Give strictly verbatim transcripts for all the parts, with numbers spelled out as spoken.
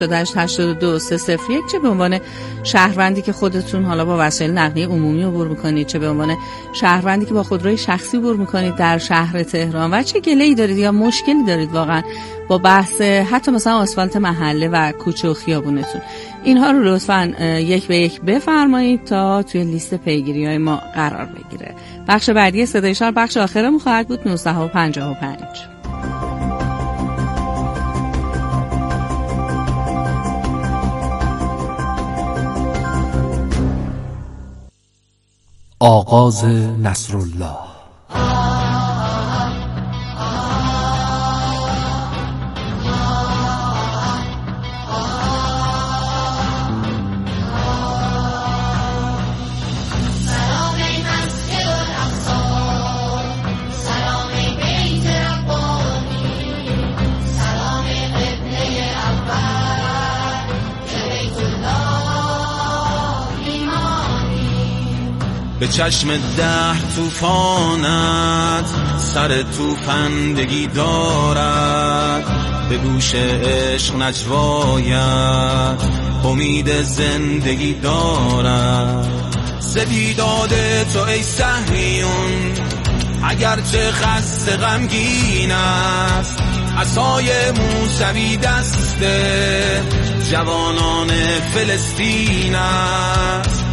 هشتاد و دو سه صفر یک، چه به عنوان شهروندی که خودتون حالا با وسایل نقلیه عمومی عبور میکنید، چه به عنوان شهروندی که با خودروی شخصی عبور میکنید در شهر تهران و چه گله‌ای دارید یا مشکلی دارید واقعا با بحث حتی مثلا آسفالت محله و کوچه و خیابونتون، اینها رو لطفاً یک به یک بفرمایید تا توی لیست پیگیری‌های ما قرار بگیره. بخش بعدی صدای شهر بخش آخرمون خواهد بود نوزده و پنجاه و پنج. آغاز نصرالله. به چشم ده توفانت سر توفندگی دارد، به گوش عشق نجوایت امید زندگی دارد. سپیداد تو ای صهیون اگرچه خسته غمگین است، عصای موسوی دست جوانان فلسطین است.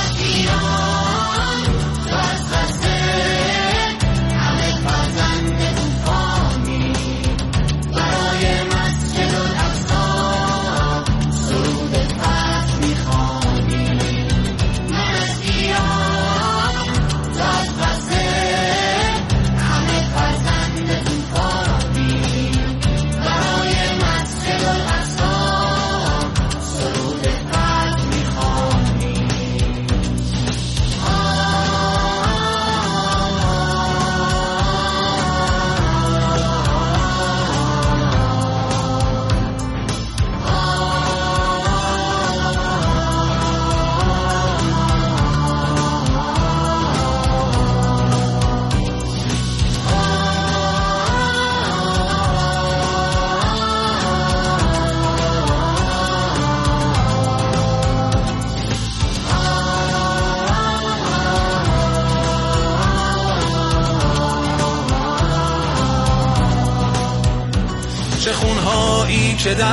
چه خونهایی که در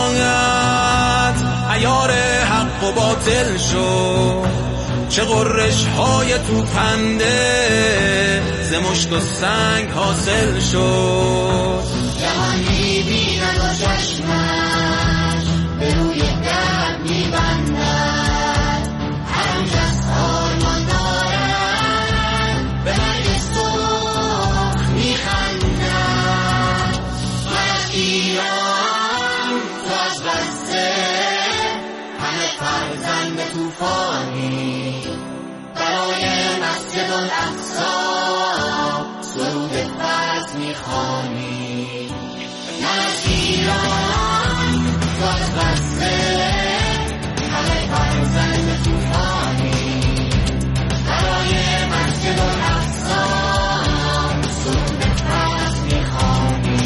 راهت عیار حق و باطل شد، چه غرش های توپنده ز مشک و سنگ حاصل شد. جهان می‌بیند و چشمش به روی درد می‌بندد، هر آنچه از آرمان دارد به مرگ سرخ می‌خندد. من از ایران تو از غزه، همه فرزند طوفانی برای مسجد الاقصی سرود فرز می‌خوانی. من از ایران تو از غزه، همه فرزند طوفانی برای مسجد الاقصی سرود فرز می‌خوانی.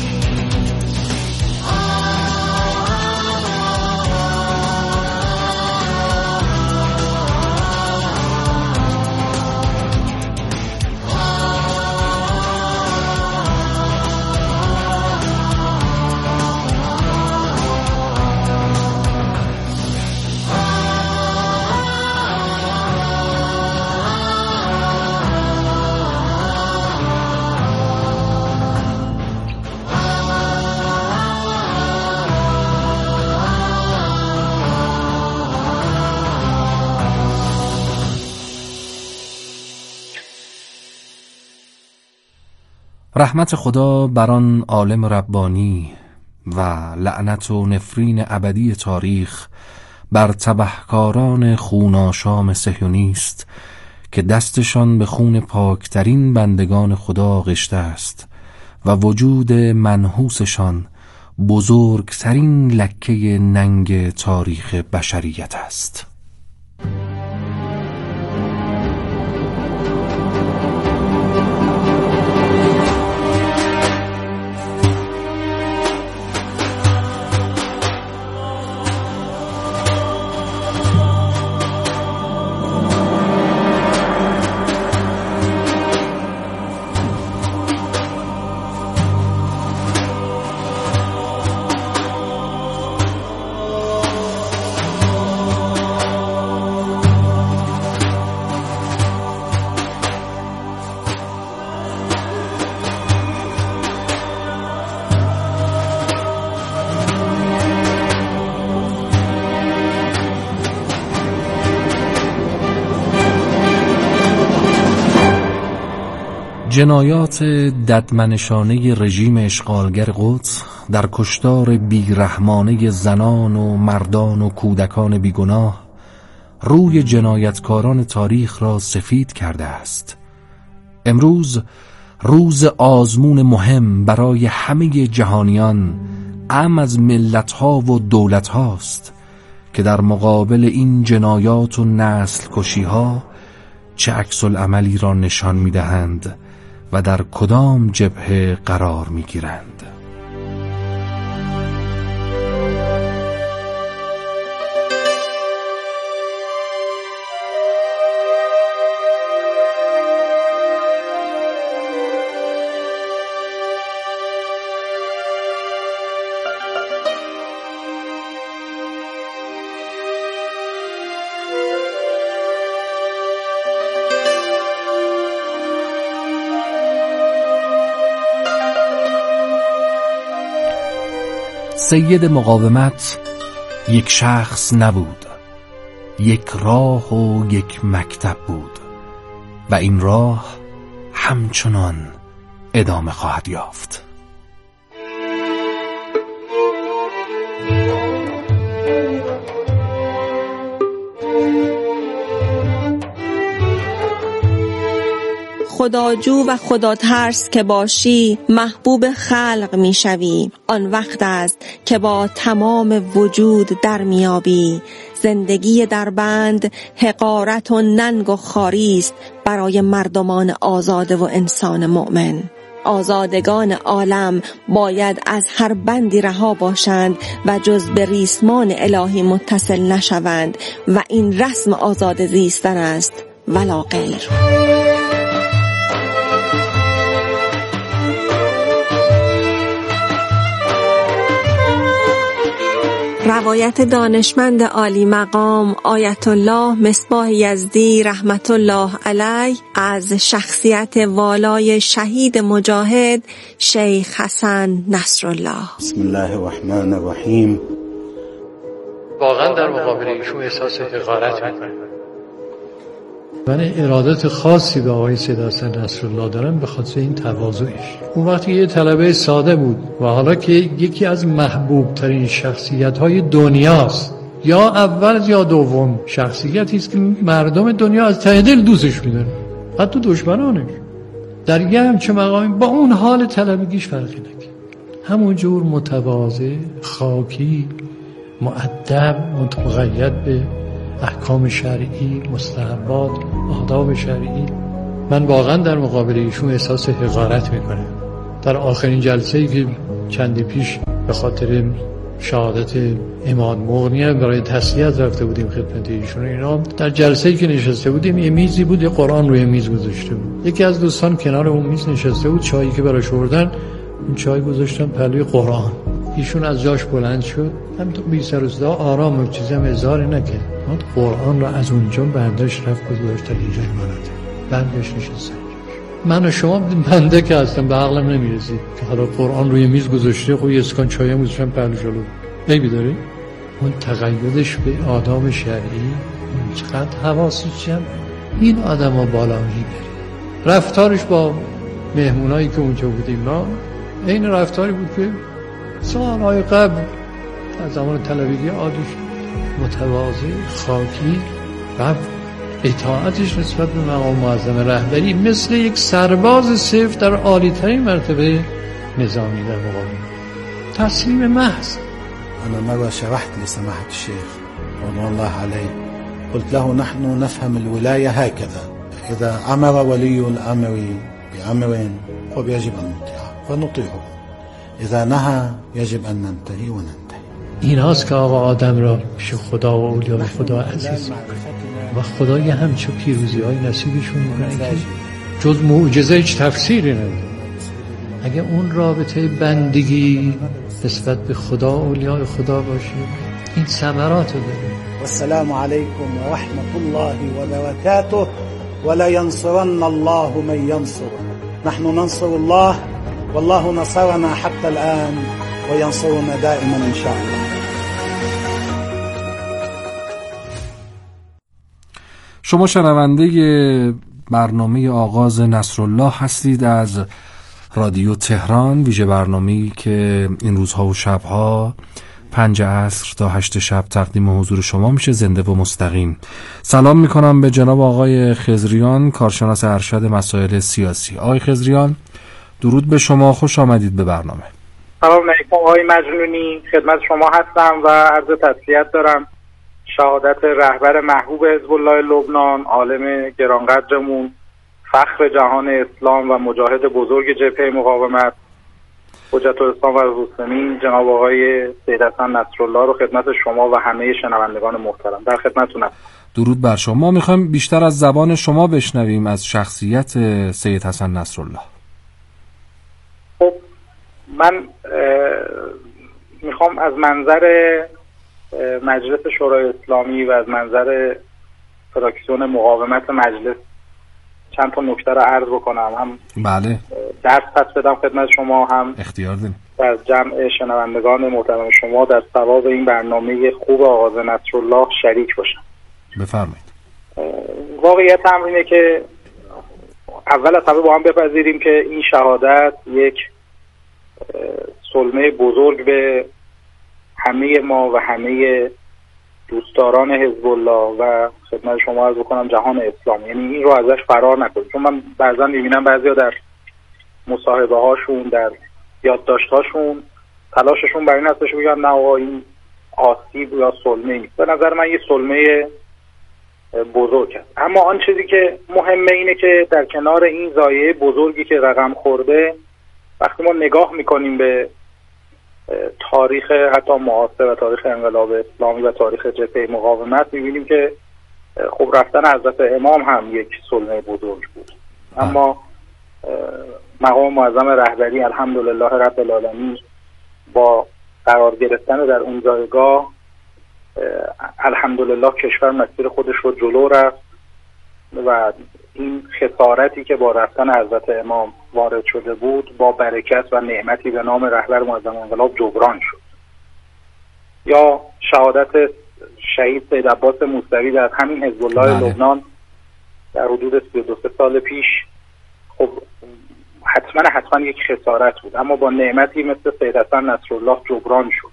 رحمت خدا بر آن عالم ربانی و لعنت و نفرین ابدی تاریخ بر تبهکاران خوناشام صهیونیست که دستشان به خون پاکترین بندگان خدا غشته است و وجود منحوسشان بزرگترین لکه ننگ تاریخ بشریت است. جنایات ددمنشانه رژیم اشغالگر قدس در کشتار بیرحمانه زنان و مردان و کودکان بیگناه روی جنایتکاران تاریخ را سفید کرده است. امروز روز آزمون مهم برای همه جهانیان، اعم از ملت‌ها و دولت‌هاست که در مقابل این جنایات و نسل کشی‌ها چه عکس العملی را نشان می‌دهند و در کدام جبهه قرار می‌گیرند. سید مقاومت یک شخص نبود، یک راه و یک مکتب بود و این راه همچنان ادامه خواهد یافت. خداجو و خدا ترس که باشی محبوب خلق می شوی. آن وقت است که با تمام وجود در میابی. زندگی در بند حقارت و ننگ و خاری است برای مردمان آزاده و انسان مؤمن. آزادگان عالم باید از هر بندی رها باشند و جز به ریسمان الهی متصل نشوند و این رسم آزاد زیستن است ولا غیر. روایت دانشمند عالی مقام آیت الله مصباح یزدی رحمت الله علیه از شخصیت والای شهید مجاهد شیخ حسن نصرالله. بسم الله الرحمن الرحیم. واقعا در مقابل ایشون احساس حقارت میکنم. من ارادت خاصی به آقای سید حسن نصرالله دارم به خاطر این تواضعش. اون وقتی یه طلبه ساده بود و حالا که یکی از محبوب ترین شخصیت های دنیاست، یا اول یا دوم شخصیتی است که مردم دنیا از ته دل دوستش می‌دارن، حتی دشمنانش. در یه همچه مقامی با اون حال طلبگیش فرقی نکرد، همونجور متواضع، خاکی، مؤدب، متقید به احکام شرعی، مستحبات، آداب شرعی. من واقعا در مقابل ایشون احساس حقارت میکنم. در آخرین جلسه‌ای که چندی پیش به خاطر شهادت امام مغنی برای تسلیت رفته بودیم خدمت ایشون، اینا در جلسه‌ای که نشسته بودیم یه میزی بود، یه قرآن روی میز گذاشته بود. یکی از دوستان کنار اون میز نشسته بود، چایی که براش آوردن اون چای گذاشتن پهلوی قرآن. ایشون از جاش بلند شد، هم تو بی سر و صدا آرام و چیزی هم اظهار نکرد، قرآن را از اونجا برداشت رفت گذاشت تا اینجای مناطق، برداشت نشست. من و شما بنده که هستم به عقلم نمیرسید که حالا قرآن روی میز گذاشته، خب یه اسکان چای هم گذاشتن پهلو جلو. عیبی داره؟ اون تقیدش به آداب شرعی، اون چقدر حواسش جمع، این آدم‌ها بالا میبره. رفتارش با مهمونایی که اونجا بودیم ما این رفتاری بود که سالهای قبل از زمان طلبگی عادیش، متواضع، خاکی و اطاعتش نسبت به مقام معظم رهبری مثل یک سرباز صرف در عالی ترین مرتبه نظامی در مقابل تسلیم محض. أنا مرة شرحت لسماحة الشيخ رضوان الله عليه، قلت له نحن نفهم الولاية هكذا، إذا أمر ولي الأمر بأمر خب يجب أن نطيعه فنطيعه، إذا نهى يجب أن ننتهي وننتهي. این هاست که آقا آدم را پیش خدا و اولیاء خدا عزیز میکنه و خدا یه همچه پیروزی های نصیبشون میکنه که جز معجزه هیچ تفسیری نداره. اگه اون رابطه بندگی نسبت به خدا و اولیاء خدا باشه این ثمرات رو داره. والسلام علیکم و رحمت الله و برکاته ولا ينصرن الله من ينصر. نحن ننصر الله والله نصرنا حتى الآن وينصرنا دائما إن شاء الله. شما شنونده برنامه آغاز نصرالله هستید از رادیو تهران، ویژه برنامه‌ای که این روزها و شبها پنج عصر تا هشت شب تقدیم حضور شما میشه، زنده و مستقیم. سلام میکنم به جناب آقای خضریان، کارشناس ارشد مسائل سیاسی. آقای خضریان درود به شما، خوش آمدید به برنامه. سلام علیکم آقای مجنونی، خدمت شما هستم و عرض تسلیت دارم. شهادت رهبر محبوب حزب الله لبنان، عالم گرانقدرمون، فخر جهان اسلام و مجاهد بزرگ جبهه مقاومت، حجت الاسلام و المسلمین، جناب آقای سید حسن نصرالله رو خدمت شما و همه شنوندگان محترم در خدمتتونم. درود بر شما. ما میخوایم بیشتر از زبان شما بشنویم از شخصیت سید حسن نصرالله. خب من میخوام از منظر مجلس شورای اسلامی و از منظر فراکسیون مقاومت مجلس چند تا نکته رو عرض بکنم، هم بله درس پس بدم خدمت شما، هم اختیار داریم در جمع شنوندگان محترم شما در ثواب این برنامه خوب آغاز نصرالله شریک باشم. بفرمایید. واقعیت امر اینه که اول از همه با هم بپذیریم که این شهادت یک صلمه بزرگ به همه ما و همه دوستداران حزب الله و خدمت شما عرض بکنم جهان اسلام، یعنی این رو ازش فرار نکنیم. چون من بعضا میبینم بعضیا در مصاحبه هاشون، در یادداشت هاشون تلاششون بر این هستش بگن نه آقا این آسیب یا صلمه ای. به نظر من یه صلمه بزرگ است. اما آن چیزی که مهمه اینه که در کنار این ضایعه بزرگی که رقم خورده، وقتی ما نگاه میکنیم به تاریخ حتی معاصر و تاریخ انقلاب اسلامی و تاریخ جبهه مقاومت، میبینیم که خب رفتن حضرت امام هم یک صلمه بزرگ بود. اما مقام معظم رهبری الحمدلله رب العالمین با قرار گرفتن در اون جایگاه الحمدلله کشور مسیر خودش رو جلو رفت و این خسارتی که با رفتن حضرت امام وارد شده بود با برکت و نعمتی به نام رهبر معظم انقلاب جبران شد. یا شهادت شهید سید عباس موسوی در همین حزب الله لبنان در حدود سی و دو سال پیش، خب حتما حتما یک خسارت بود، اما با نعمتی مثل سید حسن نصرالله جبران شد.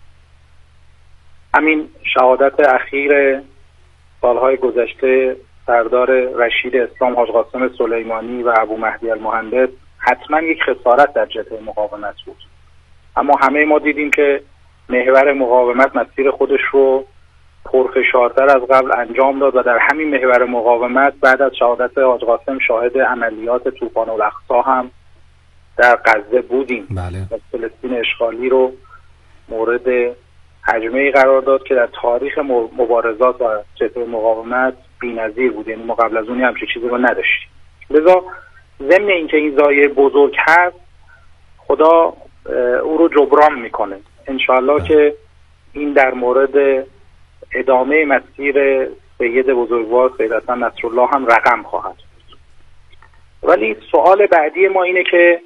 همین شهادت اخیر سالهای گذشته سردار رشید اسلام حاج قاسم سلیمانی و ابو مهدی المهندس حتما یک خسارت در جبهه مقاومت بود، اما همه ما دیدیم که محور مقاومت مسیر خودش رو پرفشارتر از قبل انجام داد و در همین محور مقاومت بعد از شهادت حاج قاسم شاهد عملیات طوفان الاقصی هم در غزه بودیم. بله. فلسطین اشغالی رو مورد هجمه‌ای قرار داد که در تاریخ مبارزات و جبهه مقاومت بی‌نظیر بود، یعنی ما قبل از اون همچین چیزی رو نداشتیم. لذا ضمن اینکه این ضایعه بزرگ هست، خدا او رو جبران میکنه انشاءالله که این در مورد ادامه مسیر سید بزرگوار سید حسن نصرالله هم رقم خواهد بود. ولی سوال بعدی ما اینه که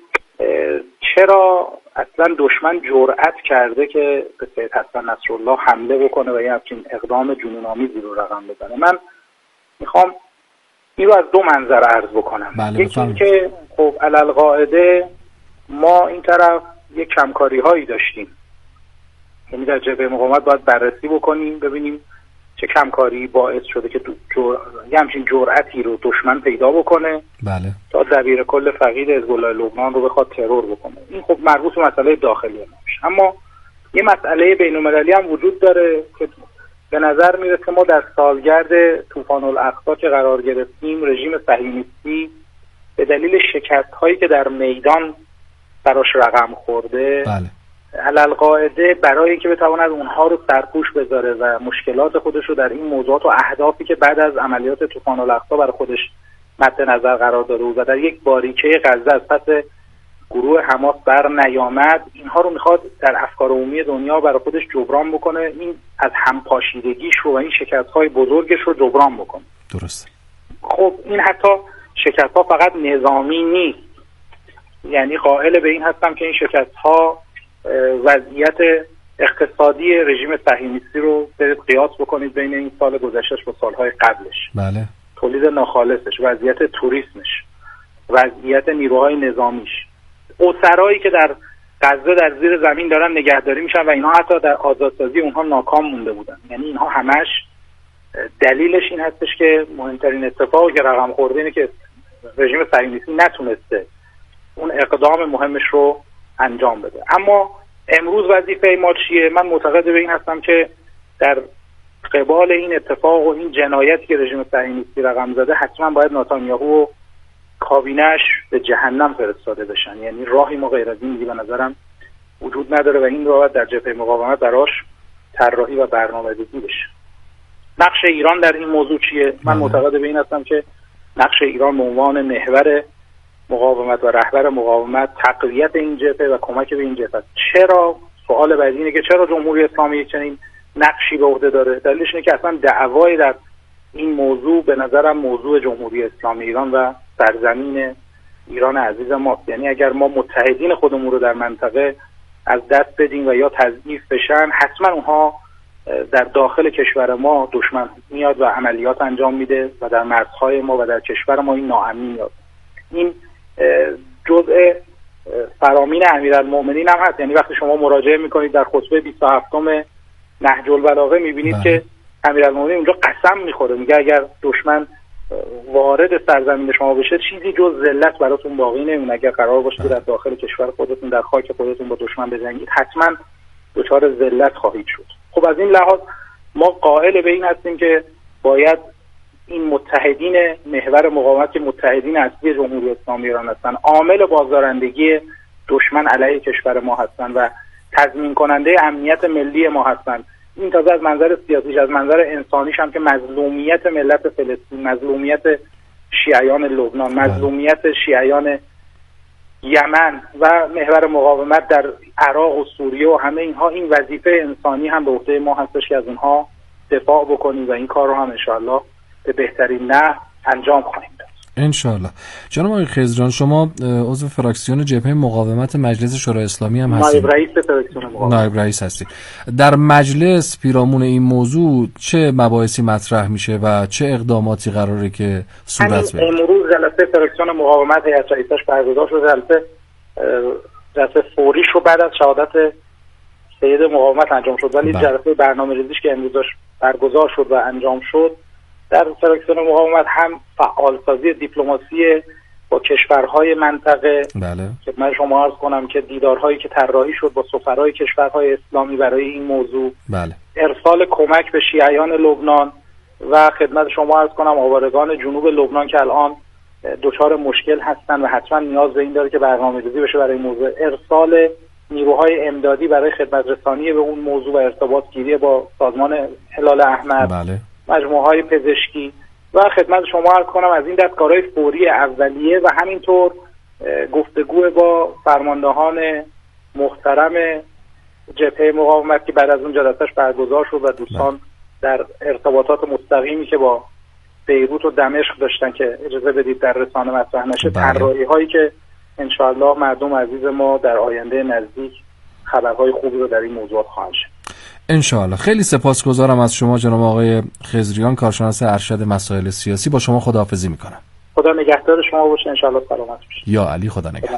چرا اصلا دشمن جرأت کرده که به سید حسن نصرالله حمله بکنه و یه همچین اقدام جنون‌آمیزی رو رقم بزنه؟ من میخوام این رو از دو منظر عرض بکنم. بله، یکی این که خب علالقاعده ما این طرف یک کمکاری هایی داشتیم، یعنی در جبهه مقاومت باید بررسی بکنیم ببینیم چه کمکاری باعث شده که جر... یه همچین جرأتی رو دشمن پیدا بکنه. بله. تا دبیر کل فقید حزب الله لبنان رو بخواد ترور بکنه. این خب مربوط به مسئله داخلی نمیشه، اما یه مسئله بین‌المللی هم وجود داره که به نظر میرسه ما در سالگرد طوفان الاقصی که قرار گرفتیم، رژیم صهیونیستی به دلیل شکست هایی که در میدان براش رقم خورده، بله. علالقاعده برای اینکه بتواند اونها رو سرپوش بذاره و مشکلات خودش رو در این موضوعات و اهدافی که بعد از عملیات طوفان الاقصی برای خودش مد نظر قرار داده و در یک باریکه غزه از پس گروه حماس بر نیامد، اینها رو میخواد در افکار عمومی دنیا برای خودش جبران بکنه، این از همپاشیدگیش رو و این شکست‌های بزرگش رو جبران بکنه. درسته. خب این حتی شکست‌ها فقط نظامی نیست، یعنی قائل به این هستم که این شکست‌ها وضعیت اقتصادی رژیم صهیونیستی رو برید قیاس بکنید بین این سال گذشتهش با سالهای قبلش. بله. تولید ناخالصش، وضعیت توریسمش، وضعیت نیروهای نظامیش، اسرایی که در غزه در زیر زمین دارن نگهداری میشن و اینها حتی در آزادسازی اونها ناکام مونده بودن. یعنی اینها همش دلیلش این هستش که مهمترین اتفاقی که رقم خورده اینه که رژیم صهیونیستی نتونسته اون اقدام مهمش رو انجام بده. اما امروز وظیفه ما چیه؟ من معتقد به این هستم که در قبال این اتفاق و این جنایتی که رژیم صهیونیستی رقم زده حتما باید نتانیاهو و کابینه‌اش به جهنم فرستاده بشن. یعنی راهی ما غیر از این دیگه به نظرم وجود نداره و این رو در جبهه مقاومت براش طراحی و برنامه‌ریزی بشه. نقش ایران در این موضوع چیه؟ من معتقد به این هستم که نقش ایران به عنوان محور مقاومت و رهبر مقاومت تقویت این جبهه و کمک به این جبهه. چرا؟ سوال بعدی اینه که چرا جمهوری اسلامی چنین نقشی به عهده داره؟ دلیلش اینه که اصلا دعوای در این موضوع به نظرم موضوع جمهوری اسلامی ایران و سرزمین ایران عزیز ماست. یعنی اگر ما متحدین خودمون رو در منطقه از دست بدیم و یا تضعیف بشن، حتما اونها در داخل کشور ما دشمن میاد و عملیات انجام میده و در مرزهای ما و در کشور ما این ناامنی میاد. این جزء فرامین امیرالمؤمنین هم هست. یعنی وقتی شما مراجعه میکنید در خطبه بیست و هفتم نهج البلاغه میبینید بله. که امیرالمؤمنین اونجا قسم میخوره، میگه اگر دشمن وارد سرزمین شما بشه چیزی جز ذلت براتون باقی نمیمونه. اگر قرار باشه در داخل کشور خودتون در خاک خودتون با دشمن بجنگید حتما دچار ذلت خواهید شد. خب از این لحاظ ما قائل به این هستیم که باید این متحدین محور مقاومت که متحدین اصلی جمهوری اسلامی ایران هستن، عامل بازدارندگی دشمن علیه کشور ما هستن و تضمین کننده امنیت ملی ما هستن. این تازه از منظر سیاسیش، از منظر انسانیش هم که مظلومیت ملت فلسطین، مظلومیت شیعیان لبنان، مظلومیت شیعیان یمن و محور مقاومت در عراق و سوریه و همه اینها، این وظیفه انسانی هم به عهده ما هستش که از اونها دفاع بکنیم و این کار رو هم انشاءالله به بهترین نحو انجام خواهیم داد. انشاءالله. جناب آقای خضریان، شما عضو فراکسیون جبهه مقاومت مجلس شورای اسلامی هم هستید. نایب رئیس فراکسیون مقاومت. نایب رئیس هستید. در مجلس پیرامون این موضوع چه مباحثی مطرح میشه و چه اقداماتی قراره که صورت بگیره؟ امروز جلسه فراکسیون مقاومت هیئت رئیسش برگزار شد. جلسه جلسه فوریش رو بعد از شهادت سید مقاومت انجام شد، ولی جلسه برنامه‌ریزیش که امروز برگزار شد و انجام شد در فراکسیون مقاومت هم فعالسازی دیپلماسی با کشورهای منطقه. بله. خدمت شما عرض کنم که دیدارهایی که طراحی شد با سفرای کشورهای اسلامی برای این موضوع. بله. ارسال کمک به شیعیان لبنان و خدمت شما عرض کنم آوارگان جنوب لبنان که الان دچار مشکل هستن و حتما نیاز به این داره که برنامه‌ریزی بشه برای این موضوع. ارسال نیروهای امدادی برای خدمت رسانی به اون موضوع و ارتباط گیری با سازمان هلال احمر. بله. مجموعه‌های پزشکی و خدمت شما عرض کنم از این دست کارهای فوری اولیه و همینطور گفتگو با فرماندهان محترم جبهه مقاومت که بعد از اون جلسه‌اش برگزار شد و دوستان در ارتباطات مستقیمی که با بیروت و دمشق داشتن که اجازه بدید در رسانه مطرح نشه، طراحی‌هایی که انشاءالله مردم عزیز ما در آینده نزدیک خبرهای خوبی رو در این موضوعات خواهند شد. انشاءالله. خیلی سپاسگزارم از شما جناب آقای خضریان، کارشناس ارشد مسائل سیاسی. با شما خداحافظی میکنم. خدا نگهدار شما باشه، انشاءالله سلامت باشید. یا علی، خدا نگهدار.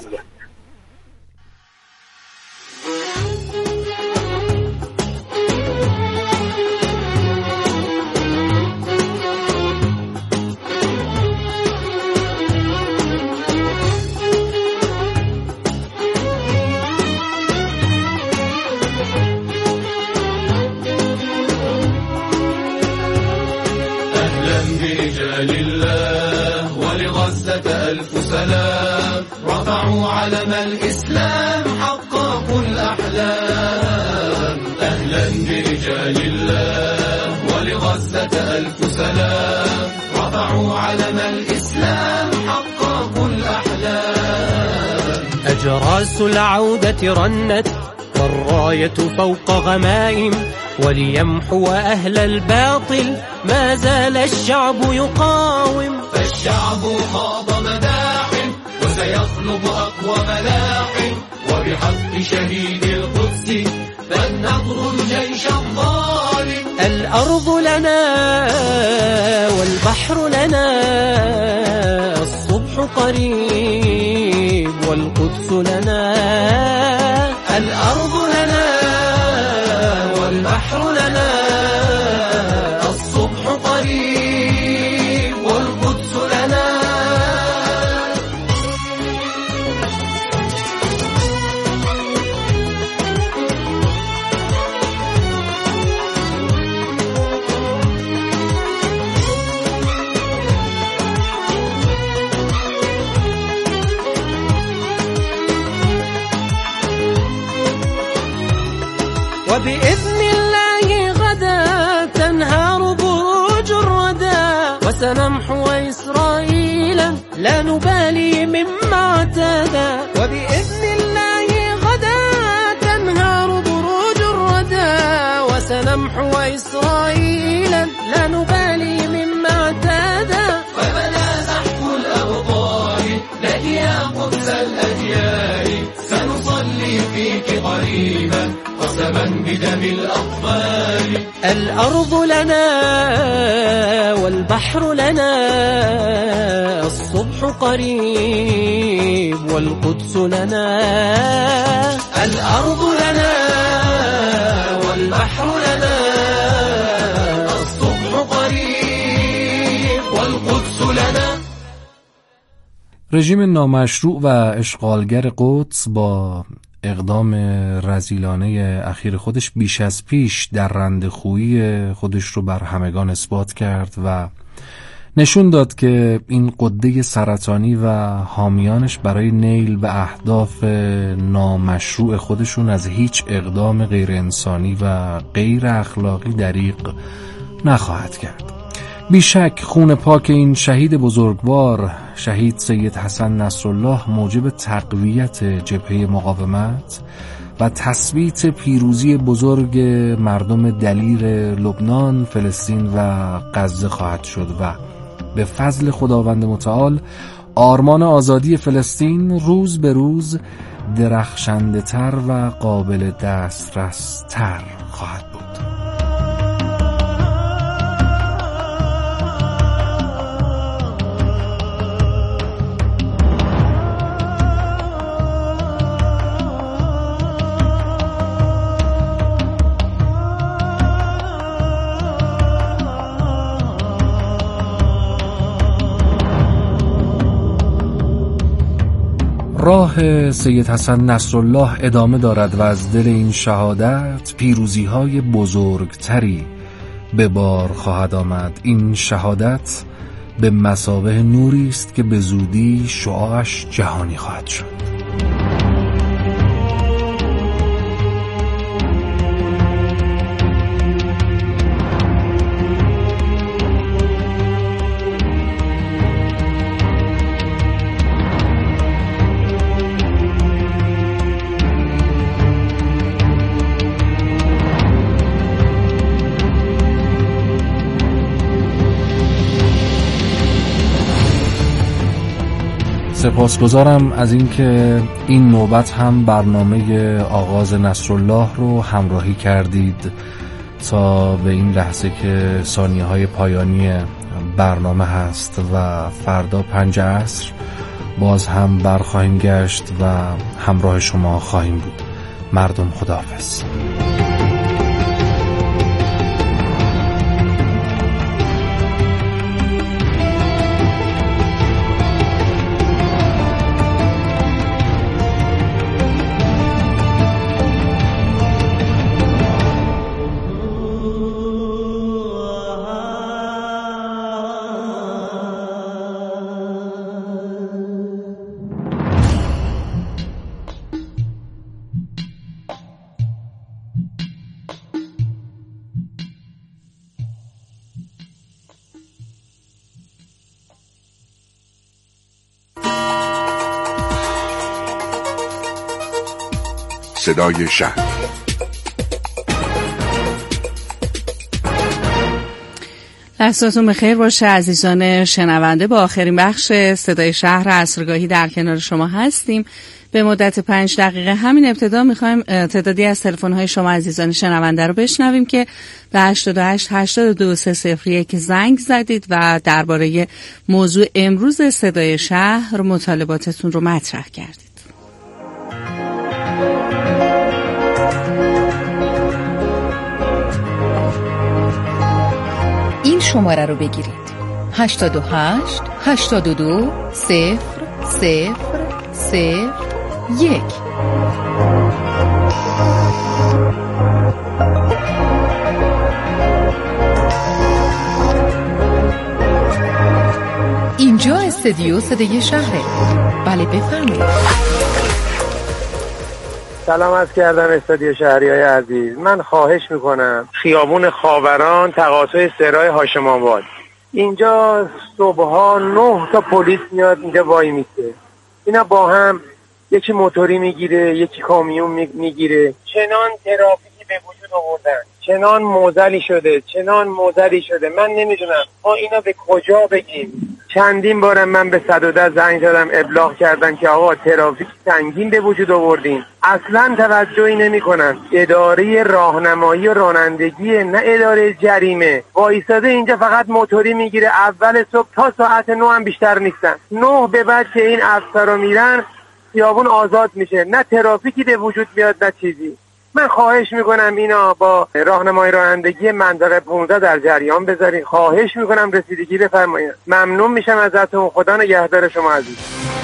لله ولغزة ألف سلام رفعوا علم الإسلام حققوا الأحلام أهلا برجال الله ولغزة ألف سلام رفعوا علم الإسلام حققوا الأحلام أجراس العودة رنت والراية فوق غمائم وليمحو أهل الباطل ما زال الشعب يقاوم فالشعب خاض مداحم وسيخلق أقوى ملاحم وبحق شهيد القدس فلنطرد الجيش الظالم الأرض لنا والبحر لنا، الصبح قريب والقدس لنا. الأرض لنا والبحر لنا، الصبح قريب والقدس لنا. وبإذن الله غدا تنهار بروج الردى، وسنمحو إسرائيلا لا نبالي مما اعتدى. وبإذن الله غدا تنهار بروج الردى، وسنمحو إسرائيلا لا نبالي مما اعتدى. وبدا نحو الأبطال لك يا قدس الأديان، سنصلي فيك قريبا قسما بدم الأطفال. الأرض لنا والبحر لنا، الصبح قريب والقدس لنا. الأرض لنا والبحر لنا، الصبح قريب والقدس لنا. رژیم نامشروع و اشغالگر قدس با اقدام رذیلانه اخیر خودش بیش از پیش در رندخویی خودش رو بر همگان اثبات کرد و نشون داد که این قده سرطانی و حامیانش برای نیل به اهداف نامشروع خودشون از هیچ اقدام غیر انسانی و غیر اخلاقی دریغ نخواهد کرد. بیشک خون پاک این شهید بزرگوار، شهید سید حسن نصرالله، موجب تقویت جبهه مقاومت و تثبیت پیروزی بزرگ مردم دلیر لبنان، فلسطین و غزه خواهد شد و به فضل خداوند متعال آرمان آزادی فلسطین روز به روز درخشنده تر و قابل دسترس تر خواهد بود. راه سید حسن نصرالله ادامه دارد و از دل این شهادت پیروزی‌های بزرگتری به بار خواهد آمد. این شهادت به مثابه نوری است که به زودی شعاعش جهانی خواهد شد. سپاسگزارم از اینکه این نوبت هم برنامه آغاز نصرالله رو همراهی کردید تا به این لحظه که ثانیه های پایانی برنامه هست و فردا پنج عصر باز هم برخواهیم گشت و همراه شما خواهیم بود. مردم خداحافظ. صدای شهر. دستاتون بخیر باشه عزیزان شنونده. با آخرین بخش صدای شهر عصرگاهی در کنار شما هستیم. به مدت پنج دقیقه همین ابتدا میخوایم تعدادی از تلفن‌های شما عزیزان شنونده رو بشنویم که به هشتاد و هشت هشتاد و دو سه صفر یک زنگ زدید و درباره موضوع امروز صدای شهر مطالباتتون رو مطرح کردید. این شماره رو بگیرید: هشتاد و هشت هشتاد و دو صفر صفر صفر یک. اینجا استودیو صدای شهره. بله بفرمایید. سلام عرض کردم استودیو شهریای عزیز. من خواهش میکنم خیابون خاوران تقاطع سرای هاشم آباد، اینجا صبحها نه تا پلیس میاد اینجا وای میسه. اینا با هم یکی موتوری میگیره یکی کامیون میگیره. چنان ترافیکی به وجود آوردن، چنان معضلی شده چنان معضلی شده من نمیدونم ما اینا به کجا بگیم. چندین بارم من به صد و ده زنگ زدم ابلاغ کردن که آقا ترافیک سنگین به وجود آوردین، اصلا توجهی نمیکنن. اداره راهنمایی و رانندگی نه اداره جریمه وایساده اینجا فقط موتوری میگیره. اول صبح تا ساعت نه هم بیشتر نیستن. نه به بعد که این افسرا میرن خیابون آزاد میشه، نه ترافیکی به وجود میاد نه چیزی. من خواهش میکنم اینا با راهنمای رانندگی منطقه پانزده در جریان بذارین. خواهش میکنم رسیدگی بفرمایید. ممنون میشم ازتون. خدا نگهدار شما عزیز.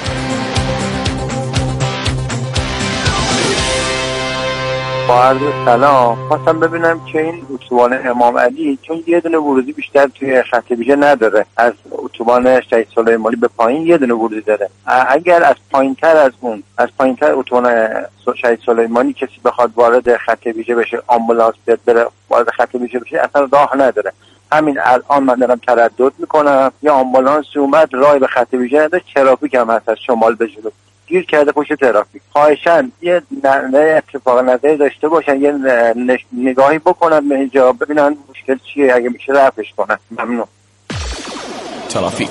با عرض سلام، خواستم ببینم که این اتوبان امام علی چون یه دونه ورودی بیشتر توی خط ویژه نداره، از اتوبان شهید سلیمانی به پایین یه دونه ورودی داره. اگر از پایینتر از اون از پایینتر اتوبان شهید سلیمانی کسی بخواد وارد خط ویژه بشه، آمبولانس بیاد بره وارد خط ویژه بشه، اصلا راه نداره. همین الان من دارم تردد میکنم، یا آمبولانس اومد راه به خط ویژه نداره، ترافیک هم هست از شمال به جنوب گیر کرده پشت ترافیک. خواهشاً یه نه اتفاق نظری داشته باشن، یه نگاهی بکنن به اینجا ببینن مشکل چیه، اگه میشه رفعش کنن. ممنون. ترافیک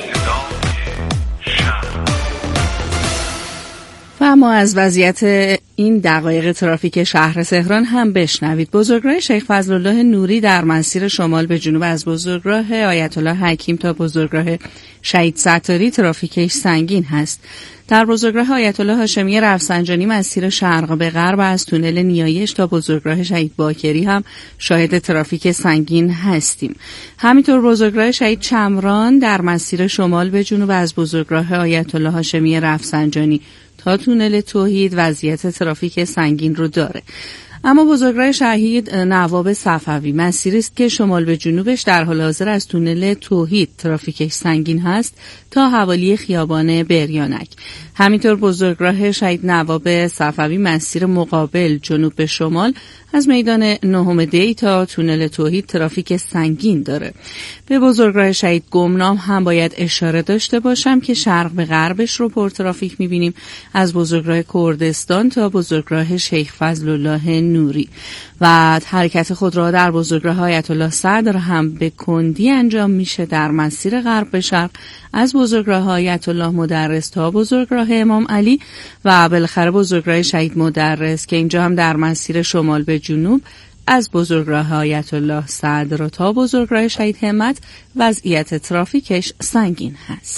و اما از وضعیت این دقایق ترافیک شهر تهران هم بشنوید. بزرگراه شیخ فضلالله نوری در مسیر شمال به جنوب از بزرگراه آیت الله حکیم تا بزرگراه شهید ستاری ترافیکش سنگین هست. در بزرگراه آیت الله هاشمی رفسنجانی مسیر شرق به غرب از تونل نیایش تا بزرگراه شهید باکری هم شاهد ترافیک سنگین هستیم. همینطور بزرگراه شهید چمران در مسیر شمال به جنوب از بزرگراه آیت الله هاشمی رفسنجانی تا تونل توحید وضعیت ترافیک سنگین رو داره. اما بزرگراه شهید نواب صفوی مسیری است که شمال به جنوبش در حال حاضر از تونل توحید ترافیکش سنگین هست تا حوالی خیابان بریانک. همینطور بزرگراه شهید نواب صفوی مسیر مقابل جنوب به شمال از میدان نهم دی تا تونل توحید ترافیک سنگین داره. به بزرگراه شهید گمنام هم باید اشاره داشته باشم که شرق به غربش رو پر ترافیک می‌بینیم از بزرگراه کردستان تا بزرگراه شیخ فضلالله نوری و حرکت خودرو در بزرگراه آیت الله صدر هم به کندی انجام میشه در مسیر غرب به شرق از بزرگراه آیت الله مدرس تا بزرگراه امام علی و بالاخره بزرگراه شهید مدرس که اینجا هم در مسیر شمال به جنوب از بزرگراه آیت الله صدر تا بزرگراه شهید همت وضعیت ترافیکش سنگین هست.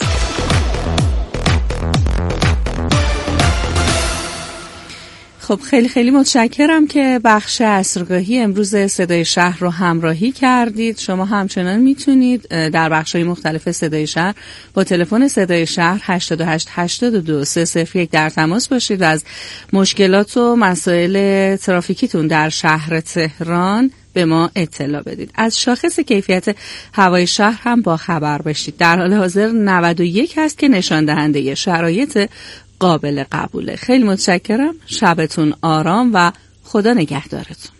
خب خیلی خیلی متشکرم که بخش عصرگاهی امروز صدای شهر رو همراهی کردید. شما همچنان میتونید در بخش‌های مختلف صدای شهر با تلفن صدای شهر هشتاد و هشت هشتاد و دو سه صفر یک در تماس باشید و از مشکلات و مسائل ترافیکیتون در شهر تهران به ما اطلاع بدید. از شاخص کیفیت هوای شهر هم با خبر باشید. در حال حاضر نود و یک هست که نشان دهنده شرایط قابل قبوله. خیلی متشکرم. شبتون آرام و خدا نگهدارتون.